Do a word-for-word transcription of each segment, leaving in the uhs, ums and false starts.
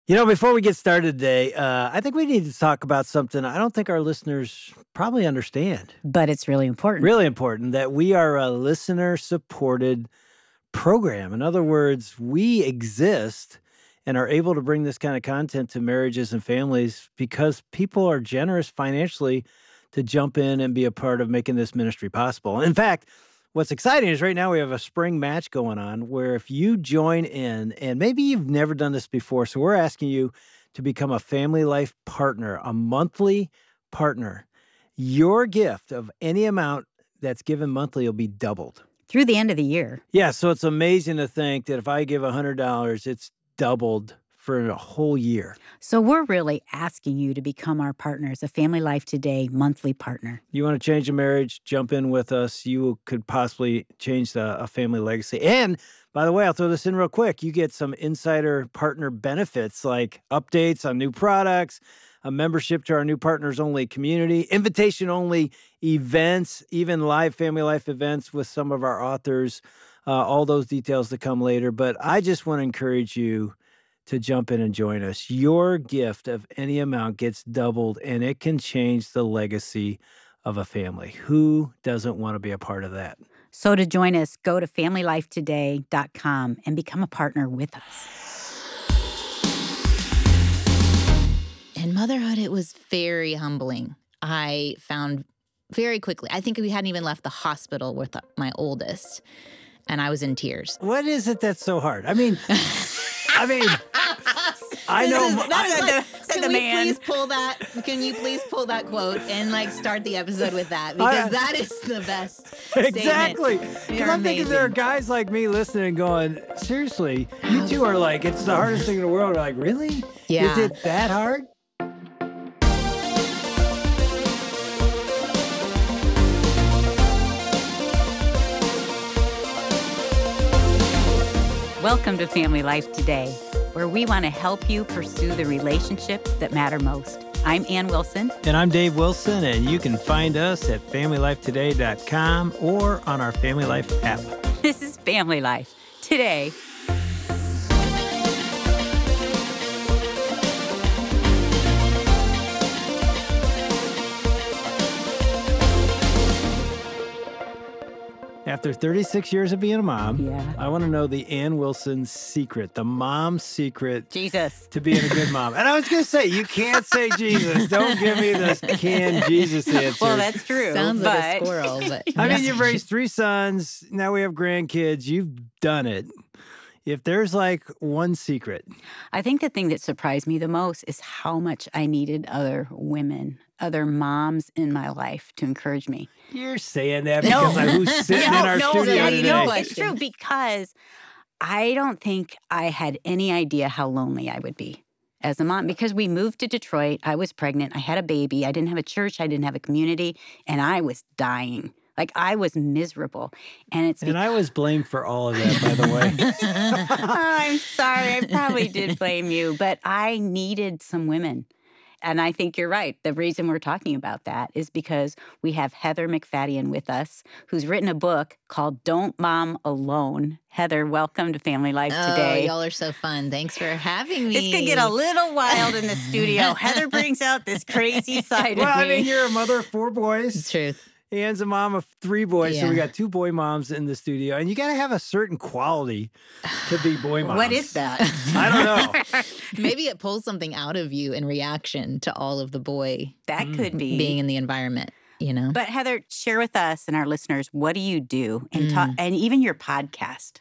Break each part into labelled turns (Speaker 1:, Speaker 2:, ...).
Speaker 1: You know, before we get started today, uh, I think we need to talk about something I don't think our listeners probably understand.
Speaker 2: But it's really important.
Speaker 1: Really important that we are a listener-supported program. In other words, we exist and are able to bring this kind of content to marriages and families because people are generous financially to jump in and be a part of making this ministry possible. In fact, what's exciting is right now we have a spring match going on where if you join in, and maybe you've never done this before, so we're asking you to become a Family Life partner, a monthly partner. Your gift of any amount that's given monthly will be doubled.
Speaker 2: Through the end of the year.
Speaker 1: Yeah, so it's amazing to think that if I give one hundred dollars, it's doubled for a whole year.
Speaker 2: So we're really asking you to become our partners, a Family Life Today monthly partner.
Speaker 1: You want to change a marriage, jump in with us. You could possibly change the, a family legacy. And by the way, I'll throw this in real quick. You get some insider partner benefits like updates on new products, a membership to our new partners only community, invitation only events, even live Family Life events with some of our authors, uh, all those details to come later. But I just want to encourage you to jump in and join us. Your gift of any amount gets doubled, and it can change the legacy of a family. Who doesn't want to be a part of that?
Speaker 2: So to join us, go to family life today dot com and become a partner with us.
Speaker 3: In motherhood, it was very humbling. I found very quickly, I think we hadn't even left the hospital with my oldest, and I was in tears.
Speaker 1: What is it that's so hard? I mean, I mean, I know.
Speaker 3: Is, that is
Speaker 2: the,
Speaker 3: like,
Speaker 2: the,
Speaker 3: can
Speaker 2: the
Speaker 3: we
Speaker 2: man.
Speaker 3: please pull that? Can you please pull that quote and like start the episode with that? Because
Speaker 1: I,
Speaker 3: that is the best.
Speaker 1: Exactly.
Speaker 3: Because
Speaker 1: I'm thinking there are guys like me listening and going, seriously, you two are like, it's the hardest thing in the world. We're like, really?
Speaker 3: Yeah.
Speaker 1: Is it that hard?
Speaker 2: Welcome to Family Life Today, where we want to help you pursue the relationships that matter most. I'm Ann Wilson.
Speaker 1: And I'm Dave Wilson, and you can find us at family life today dot com or on our Family Life app.
Speaker 2: This is Family Life Today.
Speaker 1: After thirty-six years of being a mom,
Speaker 2: Yeah.
Speaker 1: I want to know the Ann Wilson secret, the mom's secret
Speaker 2: Jesus.
Speaker 1: to being a good mom. And I was going to say, you can't say Jesus. Don't give me this can Jesus answer.
Speaker 2: Well, that's true.
Speaker 3: Sounds
Speaker 2: but...
Speaker 3: like a squirrel, but
Speaker 1: I mean, you've raised three sons. Now we have grandkids. You've done it. If there's like one secret.
Speaker 2: I think the thing that surprised me the most is how much I needed other women, other moms in my life to encourage me.
Speaker 1: You're saying that
Speaker 2: No.
Speaker 1: because of who's sitting
Speaker 2: no,
Speaker 1: in our
Speaker 2: no,
Speaker 1: studio
Speaker 2: no,
Speaker 1: today.
Speaker 2: no, it's true because I don't think I had any idea how lonely I would be as a mom because we moved to Detroit. I was pregnant. I had a baby. I didn't have a church. I didn't have a community. And I was dying. Like, I was miserable. And it's
Speaker 1: And I was blamed for all of that, by the way.
Speaker 2: I'm sorry. I probably did blame you. But I needed some women. And I think you're right. The reason we're talking about that is because we have Heather McFadden with us, who's written a book called Don't Mom Alone. Heather, welcome to Family Life
Speaker 3: oh,
Speaker 2: Today.
Speaker 3: Y'all are so fun. Thanks for having me.
Speaker 2: It's going to get a little wild in the studio. Heather brings out this crazy side
Speaker 1: Well,
Speaker 2: of me.
Speaker 1: I mean, you're a mother of four boys.
Speaker 3: It's truth.
Speaker 1: Ann's a mom of three boys, so we
Speaker 3: Yeah.
Speaker 1: got two boy moms in the studio. And you got to have a certain quality to be boy moms.
Speaker 2: What is that?
Speaker 1: I don't know.
Speaker 3: Maybe it pulls something out of you in reaction to all of the boy
Speaker 2: That could be.
Speaker 3: being in the environment, you know?
Speaker 2: But Heather, share with us and our listeners, what do you do? And,
Speaker 3: Mm.
Speaker 2: talk, and even your podcast.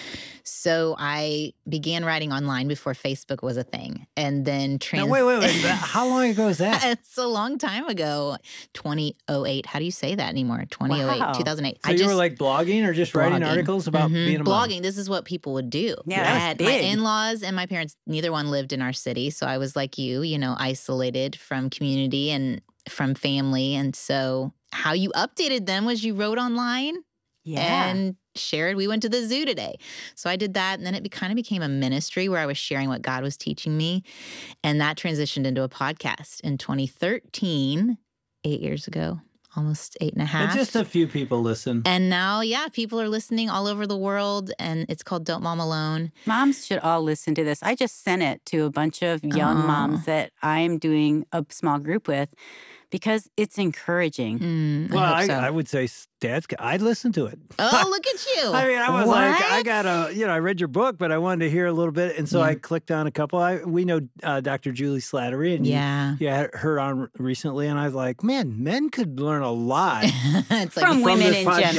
Speaker 3: So I began writing online before Facebook was a thing. And then trans-
Speaker 1: Now, wait, wait, wait. How long ago is that?
Speaker 3: It's a long time ago. twenty oh eight. How do you say that anymore? twenty oh eight,
Speaker 2: Wow.
Speaker 3: two thousand eight.
Speaker 1: So
Speaker 3: I
Speaker 1: you
Speaker 3: just,
Speaker 1: were like blogging or just writing
Speaker 3: blogging.
Speaker 1: articles about
Speaker 3: Mhm.
Speaker 1: being a mom?
Speaker 3: blogging. This is what people would do.
Speaker 2: Yeah,
Speaker 3: I
Speaker 2: that was
Speaker 3: had my
Speaker 2: big.
Speaker 3: in-laws and my parents, neither one lived in our city. So I was like you, you know, isolated from community and from family. And so how you updated them was you wrote online
Speaker 2: Yeah.
Speaker 3: and shared. We went to the zoo today. So I did that. And then it be, kind of became a ministry where I was sharing what God was teaching me. And that transitioned into a podcast in twenty thirteen, eight years ago. almost eight and a half.
Speaker 1: And just a few people listen.
Speaker 3: And now, yeah, people are listening all over the world, and it's called Don't Mom Alone.
Speaker 2: Moms should all listen to this. I just sent it to a bunch of young
Speaker 3: Aw.
Speaker 2: moms that I'm doing a small group with because it's encouraging.
Speaker 3: Mm,
Speaker 1: Well,
Speaker 3: I hope
Speaker 1: I,
Speaker 3: so.
Speaker 1: I would say, Dad's, I'd listen to it.
Speaker 3: Oh, look at you.
Speaker 1: I mean, I was like, I
Speaker 3: What?
Speaker 1: got a, you know, I read your book, but I wanted to hear a little bit. And so
Speaker 3: Yeah.
Speaker 1: I clicked on a couple. I We know uh, Doctor Julie Slattery, and you-
Speaker 3: Yeah.
Speaker 1: you had her on recently. And I was like, man, men could learn a lot.
Speaker 3: It's like
Speaker 2: From
Speaker 1: from
Speaker 2: women
Speaker 1: this
Speaker 2: in
Speaker 1: podcast.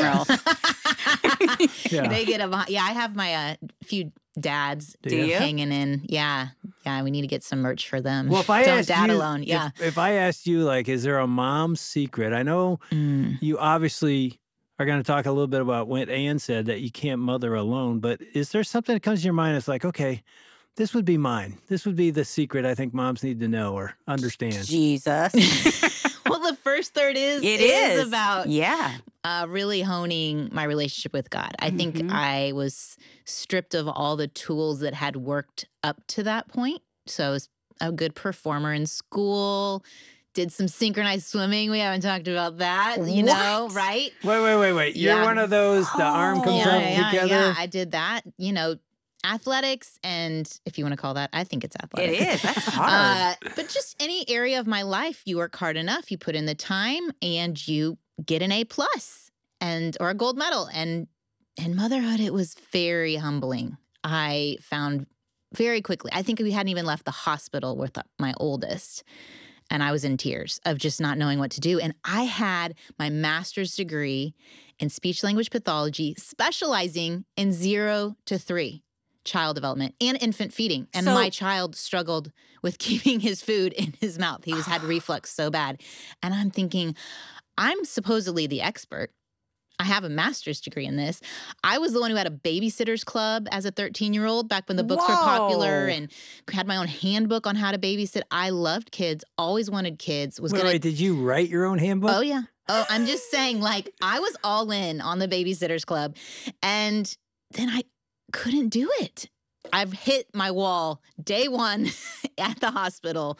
Speaker 2: general.
Speaker 1: Yeah.
Speaker 3: They get a yeah. I have my uh, few dads
Speaker 1: Do
Speaker 2: Do
Speaker 1: you?
Speaker 2: you?
Speaker 3: hanging in. Yeah, yeah. We need to get some merch for them.
Speaker 1: Well, if I
Speaker 3: Don't
Speaker 1: asked
Speaker 3: dad
Speaker 1: you,
Speaker 3: alone.
Speaker 1: if-
Speaker 3: Yeah.
Speaker 1: if, I asked you, like, is there a mom's secret? I know
Speaker 3: Mm.
Speaker 1: you obviously are going to talk a little bit about what Ann said, that you can't mother alone. But is there something that comes to your mind that's like, okay, this would be mine. This would be the secret I think moms need to know or understand.
Speaker 2: Jesus.
Speaker 3: Well, the first third is
Speaker 2: It
Speaker 3: is
Speaker 2: is.
Speaker 3: about
Speaker 2: Yeah.
Speaker 3: uh, really honing my relationship with God. I think
Speaker 2: Mhm.
Speaker 3: I was stripped of all the tools that had worked up to that point. So I was a good performer in school, did some synchronized swimming. We haven't talked about that, you know,
Speaker 2: What?
Speaker 3: right?
Speaker 1: Wait, wait, wait, wait. You're
Speaker 3: Yeah.
Speaker 1: one of those, the arm comes
Speaker 2: Oh.
Speaker 1: up
Speaker 3: yeah, yeah,
Speaker 1: together.
Speaker 3: yeah. I did that, you know, athletics, and if you want to call that, I think it's
Speaker 2: It
Speaker 3: athletics.
Speaker 2: is. That's hard.
Speaker 3: Uh, but just any area of my life, you work hard enough, you put in the time, and you get an A plus and or a gold medal. And in motherhood, it was very humbling. I found very quickly. I think we hadn't even left the hospital with my oldest, and I was in tears of just not knowing what to do. And I had my master's degree in speech language pathology, specializing in zero to three child development and infant feeding. And
Speaker 2: So-
Speaker 3: my child struggled with keeping his food in his mouth. He was had reflux so bad. And I'm thinking, I'm supposedly the expert. I have a master's degree in this. I was the one who had a babysitter's club as a thirteen-year-old back when the books were popular,
Speaker 2: Whoa.
Speaker 3: and had my own handbook on how to babysit. I loved kids, always wanted kids, was
Speaker 1: Wait,
Speaker 3: gonna
Speaker 1: wait, did you write your own handbook?
Speaker 3: Oh, yeah. Oh, I'm just saying, like, I was all in on the Babysitters Club. And then I couldn't do it. I've hit my wall day one at the hospital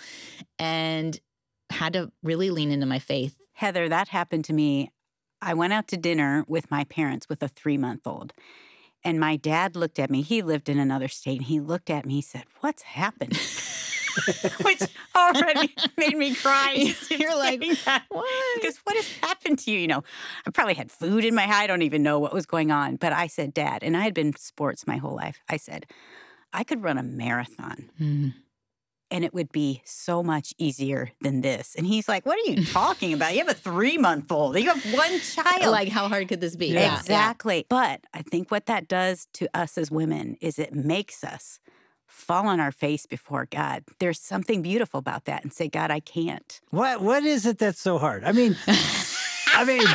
Speaker 3: and had to really lean into my faith.
Speaker 2: Heather, that happened to me. I went out to dinner with my parents with a three-month-old. And my dad looked at me. He lived in another state. And he looked at me. He said, "What's happened?" Which already made me cry. just him
Speaker 3: You're like,
Speaker 2: saying that.
Speaker 3: what?
Speaker 2: Because what has happened to you? You know, I probably had food in my eye. I don't even know what was going on. But I said, "Dad," and I had been sports my whole life. I said, "I could run a marathon.
Speaker 3: Mm.
Speaker 2: And it would be so much easier than this." And he's like, "What are you talking about? You have a three-month-old. You have one child."
Speaker 3: Like, how hard could this be?
Speaker 1: Yeah.
Speaker 3: Yeah,
Speaker 2: Exactly. But I think what that does to us as women is it makes us fall on our face before God. There's something beautiful about that, and say, "God, I can't."
Speaker 1: What What is it that's so hard? I mean, I mean,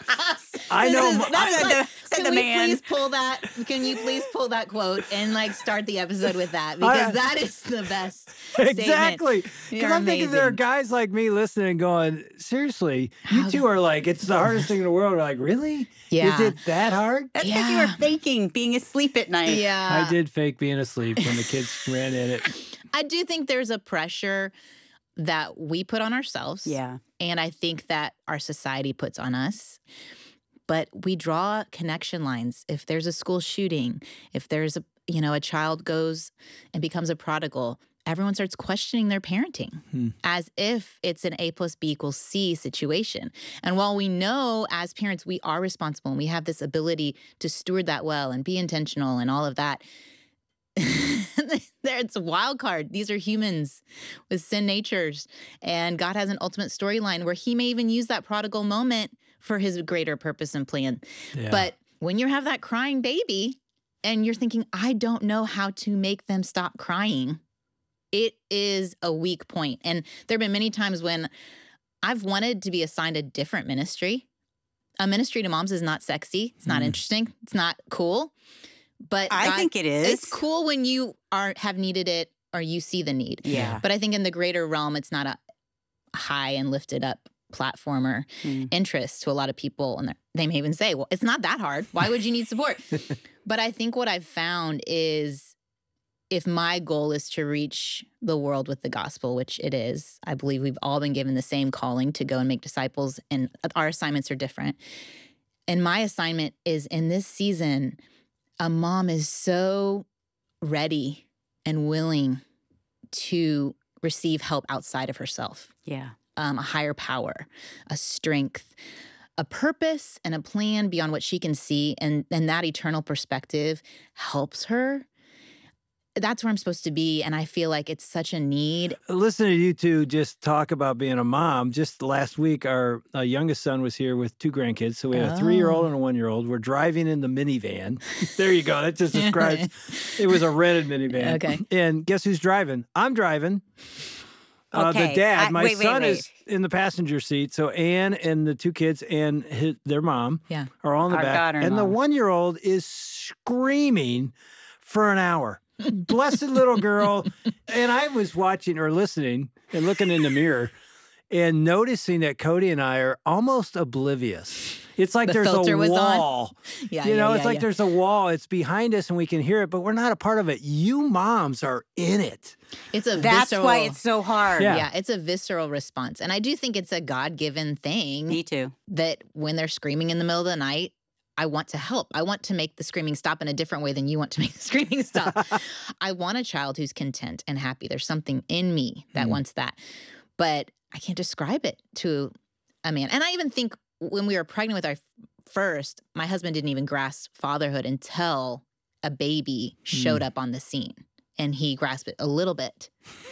Speaker 1: I
Speaker 3: This
Speaker 1: know.
Speaker 3: is-
Speaker 1: m-
Speaker 3: that is
Speaker 2: Said
Speaker 3: like,
Speaker 2: the- said
Speaker 3: can
Speaker 2: the
Speaker 3: we
Speaker 2: man.
Speaker 3: please pull that? Can you please pull that quote and like start the episode with that? Because that is the best statement.
Speaker 1: Exactly. Because
Speaker 3: You're
Speaker 1: I'm thinking there are
Speaker 3: amazing.
Speaker 1: guys like me listening going, seriously, you
Speaker 3: How
Speaker 1: two are like, it's the hardest thing in the world. We're like, really? Is
Speaker 3: Yeah.
Speaker 1: it that hard?
Speaker 2: That's because you were
Speaker 3: Yeah.
Speaker 2: faking being asleep at night.
Speaker 3: Yeah.
Speaker 1: I did fake being asleep when the kids ran in it.
Speaker 3: I do think there's a pressure that we put on ourselves.
Speaker 2: Yeah.
Speaker 3: And I think that our society puts on us. But we draw connection lines. If there's a school shooting, if there's a, you know, a child goes and becomes a prodigal, everyone starts questioning their parenting
Speaker 1: Hmm.
Speaker 3: as if it's an A plus B equals C situation. And while we know as parents we are responsible and we have this ability to steward that well and be intentional and all of that, there it's a wild card. These are humans with sin natures, and God has an ultimate storyline where he may even use that prodigal moment for his greater purpose and plan.
Speaker 1: Yeah.
Speaker 3: But when you have that crying baby and you're thinking, I don't know how to make them stop crying, it is a weak point. And there have been many times when I've wanted to be assigned a different ministry. A ministry to moms is not sexy. It's not
Speaker 1: Mm.
Speaker 3: interesting. It's not cool. But
Speaker 2: I
Speaker 3: God-
Speaker 2: think it is.
Speaker 3: it's cool when you are have needed it or you see the need.
Speaker 2: Yeah.
Speaker 3: But I think in the greater realm, it's not a high and lifted up platformer
Speaker 2: Mm.
Speaker 3: interest to a lot of people. And they're- they may even say, well, it's not that hard. Why would you need support? But I think what I've found is if my goal is to reach the world with the gospel, which it is, I believe we've all been given the same calling to go and make disciples, and our assignments are different. And my assignment is in this season, a mom is so ready and willing to receive help outside of herself.
Speaker 2: Yeah.
Speaker 3: Um, a higher power, a strength, a purpose, and a plan beyond what she can see. And, and that eternal perspective helps her. That's where I'm supposed to be. And I feel like it's such a need.
Speaker 1: Listening to you two just talk about being a mom, just last week, our uh, youngest son was here with two grandkids. So we had a three-year-old
Speaker 3: Oh.
Speaker 1: and a one-year-old. We're driving in the minivan. There you go. That just describes, it was a rented minivan.
Speaker 3: Okay.
Speaker 1: And guess who's driving? I'm driving. Uh, the
Speaker 2: Okay.
Speaker 1: dad,
Speaker 2: I-
Speaker 1: my
Speaker 2: wait, wait,
Speaker 1: son
Speaker 2: wait.
Speaker 1: is in the passenger seat. So Anne and the two kids and his, their mom
Speaker 3: Yeah.
Speaker 1: are all in the
Speaker 2: Our
Speaker 1: back.
Speaker 2: daughter-in-law.
Speaker 1: And the one-year-old is screaming for an hour. Blessed little girl. And I was watching or listening and looking in the mirror and noticing that Cody and I are almost oblivious. It's like
Speaker 3: The
Speaker 1: there's
Speaker 3: filter
Speaker 1: a
Speaker 3: was on?
Speaker 1: wall.
Speaker 3: Yeah.
Speaker 1: You know,
Speaker 3: yeah,
Speaker 1: it's
Speaker 3: yeah,
Speaker 1: like
Speaker 3: yeah.
Speaker 1: there's a wall. It's behind us and we can hear it, but we're not a part of it. You moms are in it.
Speaker 3: It's a
Speaker 2: That's
Speaker 3: visceral,
Speaker 2: why it's so hard.
Speaker 1: Yeah.
Speaker 3: yeah, it's a visceral response. And I do think it's a God-given thing
Speaker 2: Me too.
Speaker 3: that when they're screaming in the middle of the night, I want to help. I want to make the screaming stop in a different way than you want to make the screaming stop. I want a child who's content and happy. There's something in me that
Speaker 1: Mm.
Speaker 3: wants that. But I can't describe it to a man. And I even think when we were pregnant with our f- first, my husband didn't even grasp fatherhood until a baby showed up on the scene. And he grasped it a little bit.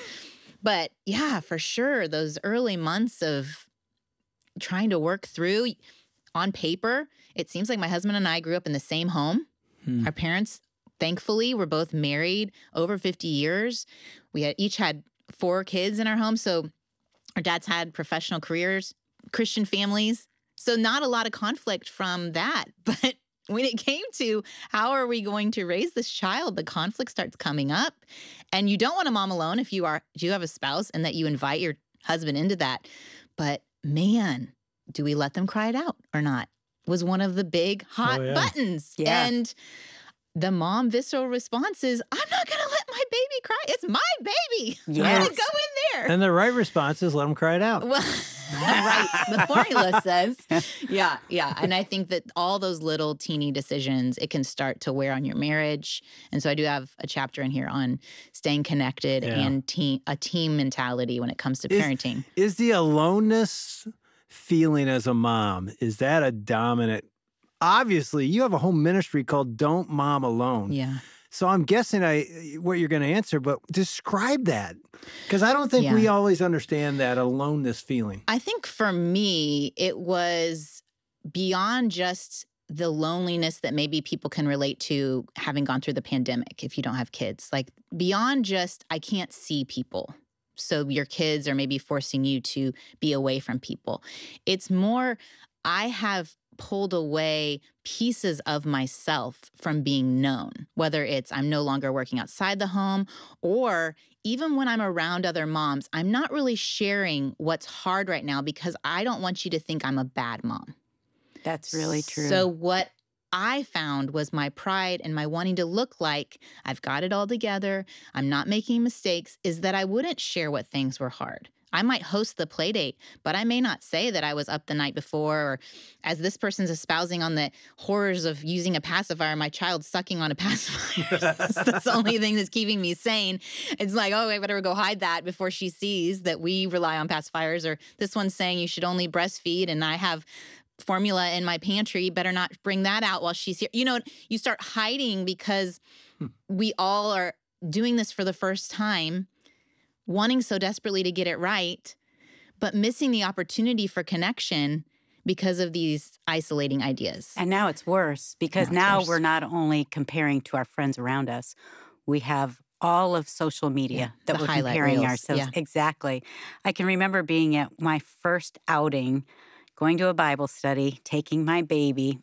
Speaker 3: But yeah, for sure, those early months of trying to work through on paper, it seems like my husband and I grew up in the same home.
Speaker 1: Hmm.
Speaker 3: Our parents, thankfully, were both married over fifty years. We had each had four kids in our home. So our dads had professional careers, Christian families. So not a lot of conflict from that. But when it came to how are we going to raise this child, the conflict starts coming up. And you don't want a mom alone if you are, do you have a spouse and that you invite your husband into that. But man, do we let them cry it out or not? Was one of the big hot
Speaker 1: Oh, yeah.
Speaker 3: buttons.
Speaker 2: Yeah.
Speaker 3: And the mom visceral response is, I'm not going to let my baby cry. It's my baby. I'm
Speaker 2: Yes.
Speaker 3: going to go in there.
Speaker 1: And the right response is let them cry it out.
Speaker 3: Well, right. The formula says, yeah, yeah. And I think that all those little teeny decisions, it can start to wear on your marriage. And so I do have a chapter in here on staying connected
Speaker 1: Yeah.
Speaker 3: and team, a team mentality when it comes to
Speaker 1: Is-
Speaker 3: parenting.
Speaker 1: Is the aloneness feeling as a mom, is that a dominant? Obviously, you have a home ministry called Don't Mom Alone.
Speaker 3: Yeah.
Speaker 1: So I'm guessing I what you're going to answer, but describe that. Because I don't think
Speaker 3: Yeah.
Speaker 1: we always understand that aloneness feeling.
Speaker 3: I think for me, it was beyond just the loneliness that maybe people can relate to having gone through the pandemic if you don't have kids. Like beyond just, I can't see people. So your kids are maybe forcing you to be away from people. It's more, I have pulled away pieces of myself from being known, whether it's I'm no longer working outside the home, or even when I'm around other moms, I'm not really sharing what's hard right now because I don't want you to think I'm a bad mom.
Speaker 2: That's really true.
Speaker 3: So what I found was my pride and my wanting to look like I've got it all together, I'm not making mistakes, is that I wouldn't share what things were hard. I might host the play date, but I may not say that I was up the night before, or as this person's espousing on the horrors of using a pacifier, my child's sucking on a pacifier. That's the only thing that's keeping me sane. It's like, oh, I better go hide that before she sees that we rely on pacifiers. Or this one's saying you should only breastfeed, and I have formula in my pantry, better not bring that out while she's here. You know, you start hiding because
Speaker 1: Hmm.
Speaker 3: we all are doing this for the first time, wanting so desperately to get it right, but missing the opportunity for connection because of these isolating ideas.
Speaker 2: And now it's worse because
Speaker 3: Now it's
Speaker 2: now
Speaker 3: worse.
Speaker 2: we're not only comparing to our friends around us, we have all of social media
Speaker 3: Yeah,
Speaker 2: that
Speaker 3: the
Speaker 2: we're
Speaker 3: highlight
Speaker 2: comparing
Speaker 3: reels,
Speaker 2: ourselves.
Speaker 3: yeah.
Speaker 2: Exactly. I can remember being at my first outing, going to a Bible study, taking my baby,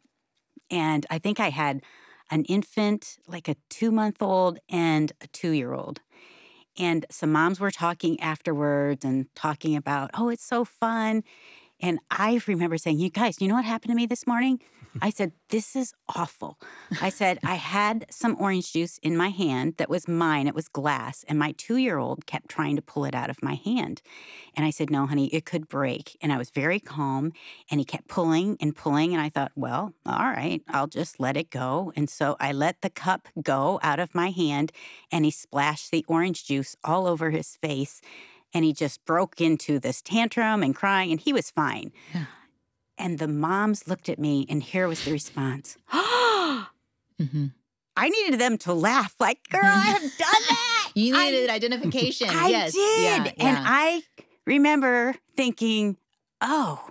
Speaker 2: and I think I had an infant, like a two-month-old and a two-year-old. And some moms were talking afterwards and talking about, oh, it's so fun. And I remember saying, you guys, you know what happened to me this morning? I said, this is awful. I said, I had some orange juice in my hand that was mine. It was glass. And my two-year-old kept trying to pull it out of my hand. And I said, no, honey, it could break. And I was very calm. And he kept pulling and pulling. And I thought, well, all right, I'll just let it go. And so I let the cup go out of my hand. And he splashed the orange juice all over his face. And he just broke into this tantrum and crying. And he was fine.
Speaker 3: Yeah.
Speaker 2: And the moms looked at me, and here was the response. mm-hmm. I needed them to laugh like, girl, I have done that.
Speaker 3: You needed
Speaker 2: I,
Speaker 3: identification.
Speaker 2: I
Speaker 3: yes.
Speaker 2: did.
Speaker 3: Yeah, yeah.
Speaker 2: And I remember thinking, oh,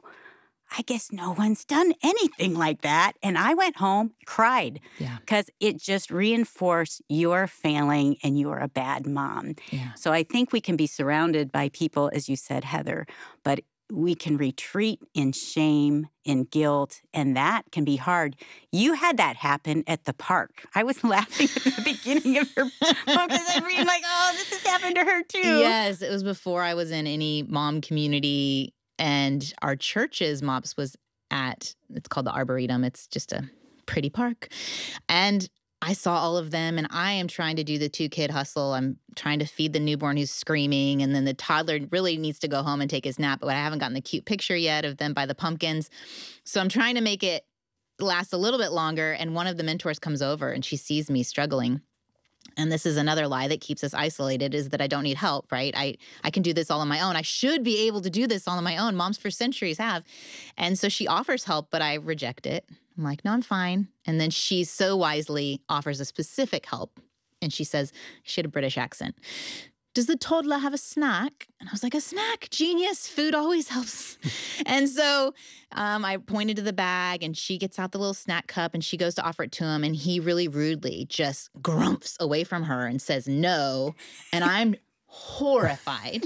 Speaker 2: I guess no one's done anything like that. And I went home, cried, because yeah. it just reinforced you're failing and you're a bad mom.
Speaker 3: Yeah.
Speaker 2: So I think we can be surrounded by people, as you said, Heather, but we can retreat in shame, in guilt, and that can be hard. You had that happen at the park. I was laughing at the beginning of your book because I'm reading like, oh, this has happened to her too.
Speaker 3: Yes, it was before I was in any mom community, and our church's MOPS was at, it's called the Arboretum. It's just a pretty park. And I saw all of them, and I am trying to do the two-kid hustle. I'm trying to feed the newborn who's screaming, and then the toddler really needs to go home and take his nap, but I haven't gotten the cute picture yet of them by the pumpkins. So I'm trying to make it last a little bit longer, and one of the mentors comes over, and she sees me struggling. And this is another lie that keeps us isolated, is that I don't need help, right? I, I can do this all on my own. I should be able to do this all on my own. Moms for centuries have. And so she offers help, but I reject it. I'm like, no, I'm fine. And then she so wisely offers a specific help. And she says, she had a British accent. Does the toddler have a snack? And I was like, a snack? Genius. Food always helps. And so um, I pointed to the bag, and she gets out the little snack cup, and she goes to offer it to him. And he really rudely just grumps away from her and says no. And I'm horrified.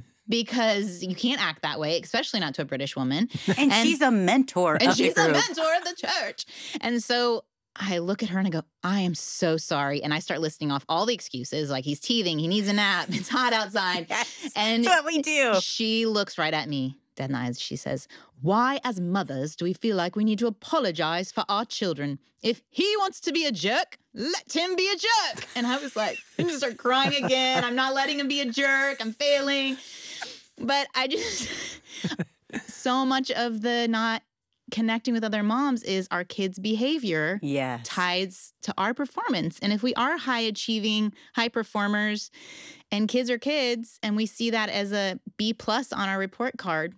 Speaker 3: Because you can't act that way, especially not to a British woman.
Speaker 2: And, and she's a mentor
Speaker 3: and
Speaker 2: of
Speaker 3: she's
Speaker 2: the
Speaker 3: a
Speaker 2: group.
Speaker 3: mentor of the church. And so I look at her and I go, I am so sorry. And I start listing off all the excuses, like he's teething, he needs a nap, it's hot outside.
Speaker 2: Yes,
Speaker 3: and
Speaker 2: that's what we do.
Speaker 3: She looks right at me, dead in the eyes. She says, why as mothers do we feel like we need to apologize for our children? If he wants to be a jerk, let him be a jerk. And I was like, I just start crying again. I'm not letting him be a jerk. I'm failing. But I just, so much of the not connecting with other moms is our kids' behavior
Speaker 2: yes.
Speaker 3: ties to our performance. And if we are high achieving, high performers, and kids are kids, and we see that as a B plus on our report card,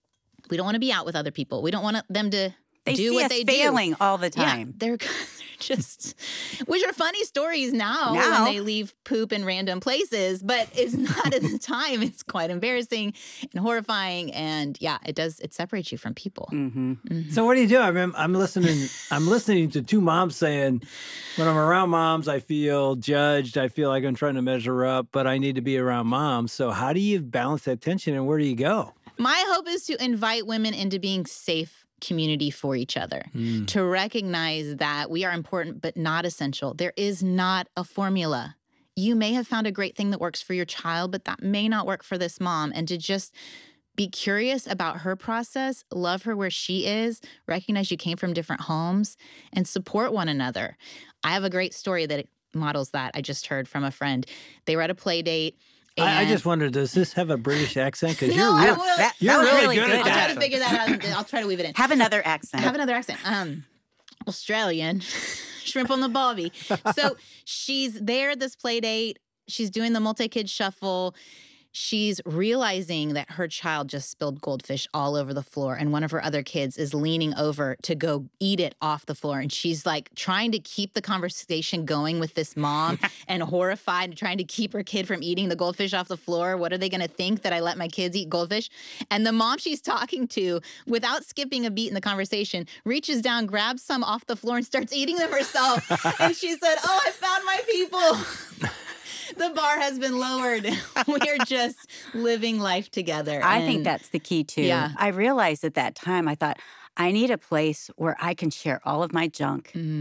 Speaker 3: we don't want to be out with other people. We don't want them to
Speaker 2: they
Speaker 3: do
Speaker 2: see
Speaker 3: what
Speaker 2: us
Speaker 3: they
Speaker 2: failing
Speaker 3: do.
Speaker 2: all the time.
Speaker 3: Yeah, they're, they're just, which are funny stories now,
Speaker 2: now
Speaker 3: when they leave poop in random places, but it's not at the time. It's quite embarrassing and horrifying, and yeah, it does. It separates you from people.
Speaker 2: Mm-hmm.
Speaker 1: Mm-hmm. So what do you do? I mean, I'm listening. I'm listening to two moms saying, when I'm around moms, I feel judged. I feel like I'm trying to measure up, but I need to be around moms. So how do you balance that tension, and where do you go?
Speaker 3: My hope is to invite women into being safe community for each other,
Speaker 1: mm.
Speaker 3: to recognize that we are important but not essential. There is not a formula. You may have found a great thing that works for your child, but that may not work for this mom. And to just be curious about her process, love her where she is, recognize you came from different homes, and support one another. I have a great story that models that. I just heard from a friend. They were at a play date.
Speaker 1: I, I just wondered, does this have a British accent? Because
Speaker 3: no,
Speaker 1: you're, real,
Speaker 3: will,
Speaker 2: that,
Speaker 1: you're
Speaker 2: that was
Speaker 1: really,
Speaker 2: really
Speaker 1: good,
Speaker 2: good
Speaker 1: at
Speaker 3: I'll
Speaker 1: that.
Speaker 3: try to figure that out. I'll try to weave it in.
Speaker 2: Have another accent.
Speaker 3: Have another accent. Um, Australian, shrimp on the barbie. So she's there at this play date. She's doing the multi-kid shuffle. She's realizing that her child just spilled goldfish all over the floor, and one of her other kids is leaning over to go eat it off the floor. And she's like trying to keep the conversation going with this mom and horrified and trying to keep her kid from eating the goldfish off the floor. What are they going to think, that I let my kids eat goldfish? And the mom she's talking to, without skipping a beat in the conversation, reaches down, grabs some off the floor and starts eating them herself. And she said, oh, I found my people. The bar has been lowered. We are just living life together.
Speaker 2: I
Speaker 3: and
Speaker 2: think that's the key, too.
Speaker 3: Yeah.
Speaker 2: I realized at that time, I thought, I need a place where I can share all of my junk.
Speaker 3: Mm.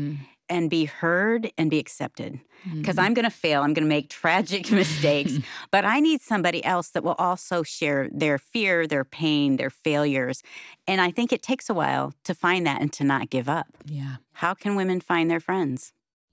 Speaker 2: and be heard and be accepted. Because
Speaker 3: Mhm.
Speaker 2: I'm going to fail. I'm going to make tragic mistakes. But I need somebody else that will also share their fear, their pain, their failures. And I think it takes a while to find that and to not give up.
Speaker 3: Yeah.
Speaker 2: How can women find their friends?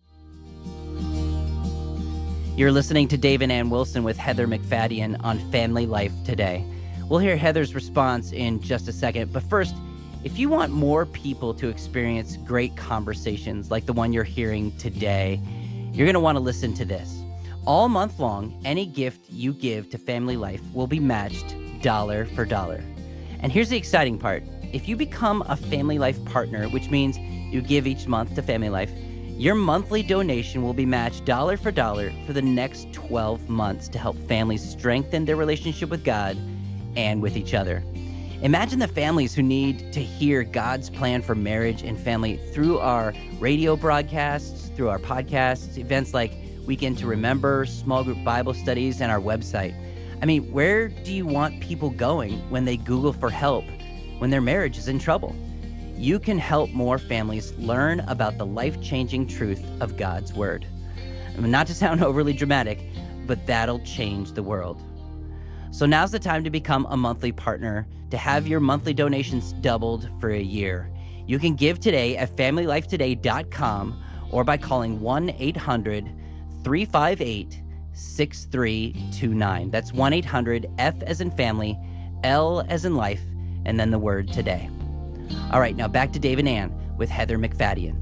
Speaker 4: You're listening to Dave and Ann Wilson with Heather McFadden on Family Life Today. We'll hear Heather's response in just a second. But first, if you want more people to experience great conversations like the one you're hearing today, you're going to want to listen to this. All month long, any gift you give to Family Life will be matched dollar for dollar. And here's the exciting part. If you become a Family Life partner, which means you give each month to Family Life, your monthly donation will be matched dollar for dollar for the next twelve months to help families strengthen their relationship with God and with each other. Imagine the families who need to hear God's plan for marriage and family through our radio broadcasts, through our podcasts, events like Weekend to Remember, small group Bible studies, and our website. I mean, where do you want people going when they Google for help when their marriage is in trouble? You can help more families learn about the life-changing truth of God's Word. I mean, not to sound overly dramatic, but that'll change the world. So now's the time to become a monthly partner, to have your monthly donations doubled for a year. You can give today at family life today dot com or by calling one eight hundred three five eight six three two nine. That's one eight hundred F as in family, L as in life, and then the word today. All right, now back to Dave and Ann with Heather McFadden.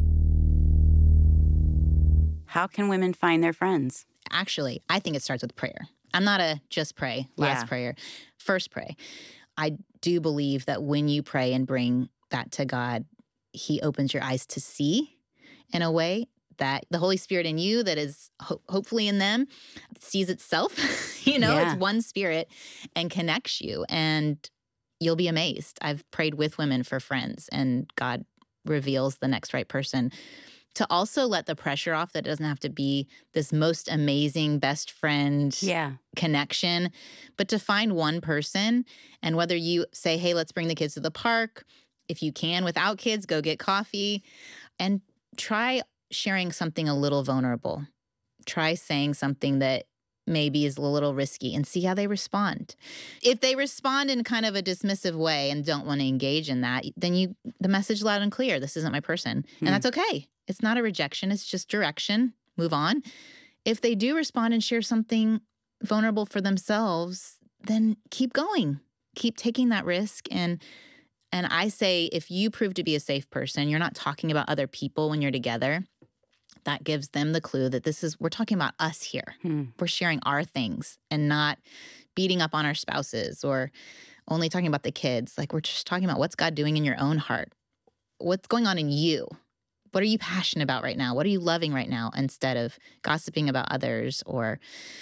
Speaker 2: How can women find their friends?
Speaker 3: Actually, I think it starts with prayer. I'm not a just pray, last
Speaker 2: Yeah.
Speaker 3: prayer, first pray. I do believe that when you pray and bring that to God, he opens your eyes to see in a way that the Holy Spirit in you that is ho- hopefully in them sees itself. you know,
Speaker 2: Yeah.
Speaker 3: it's one spirit and connects you, and you'll be amazed. I've prayed with women for friends, and God reveals the next right person. To also let the pressure off that it doesn't have to be this most amazing best friend
Speaker 2: Yeah.
Speaker 3: connection, but to find one person, and whether you say, hey, let's bring the kids to the park, if you can without kids, go get coffee, and try sharing something a little vulnerable. Try saying something that maybe is a little risky and see how they respond. If they respond in kind of a dismissive way and don't want to engage in that, then you the message loud and clear, this isn't my person.
Speaker 2: Hmm.
Speaker 3: And that's okay. It's not a rejection, it's just direction. Move on. If they do respond and share something vulnerable for themselves, then keep going. Keep taking that risk. And and I say, if you prove to be a safe person, you're not talking about other people when you're together, that gives them the clue that this is, we're talking about us here.
Speaker 2: Hmm.
Speaker 3: We're sharing our things and not beating up on our spouses or only talking about the kids. Like, we're just talking about what's God doing in your own heart. What's going on in you? What are you passionate about right now? What are you loving right now? Instead of gossiping about others or,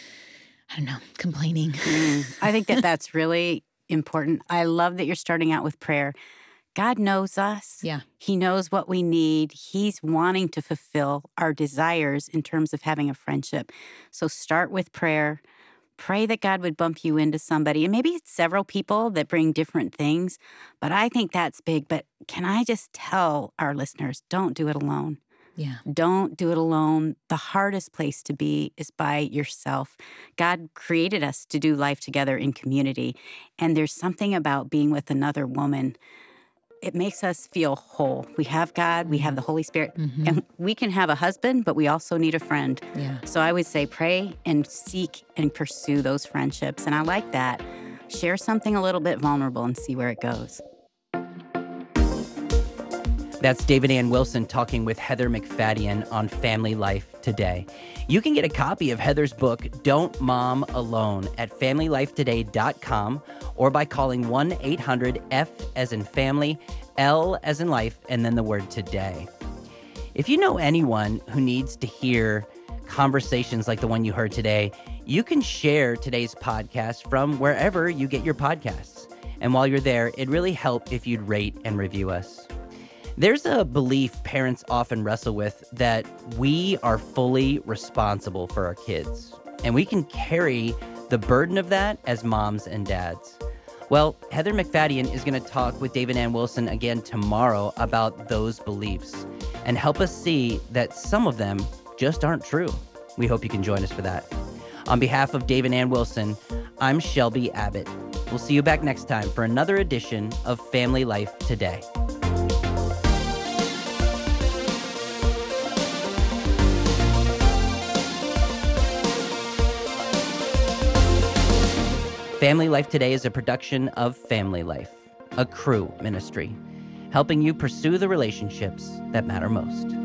Speaker 3: I don't know, complaining.
Speaker 2: Mm. I think that that's really important. I love that you're starting out with prayer. God knows us.
Speaker 3: Yeah.
Speaker 2: He knows what we need. He's wanting to fulfill our desires in terms of having a friendship. So start with prayer. Pray that God would bump you into somebody, and maybe several people that bring different things. But I think that's big. But can I just tell our listeners, don't do it alone.
Speaker 3: Yeah.
Speaker 2: Don't do it alone. The hardest place to be is by yourself. God created us to do life together in community. And there's something about being with another woman. It makes us feel whole. We have God, we have the Holy Spirit,
Speaker 3: Mhm.
Speaker 2: and we can have a husband, but we also need a friend.
Speaker 3: Yeah.
Speaker 2: So I would say pray and seek and pursue those friendships. And I like that. Share something a little bit vulnerable and see where it goes.
Speaker 4: That's Dave and Ann Wilson talking with Heather McFadden on Family Life Today. You can get a copy of Heather's book, Don't Mom Alone, at family life today dot com or by calling one eight hundred F as in family, L as in life, and then the word today. If you know anyone who needs to hear conversations like the one you heard today, you can share today's podcast from wherever you get your podcasts. And while you're there, it'd really help if you'd rate and review us. There's a belief parents often wrestle with that we are fully responsible for our kids, and we can carry the burden of that as moms and dads. Well, Heather McFadden is going to talk with Dave and Ann Wilson again tomorrow about those beliefs. and help us see that some of them just aren't true. We hope you can join us for that. On behalf of Dave and Ann Wilson, I'm Shelby Abbott. We'll see you back next time for another edition of Family Life Today. Family Life Today is a production of Family Life, a Cru ministry, helping you pursue the relationships that matter most.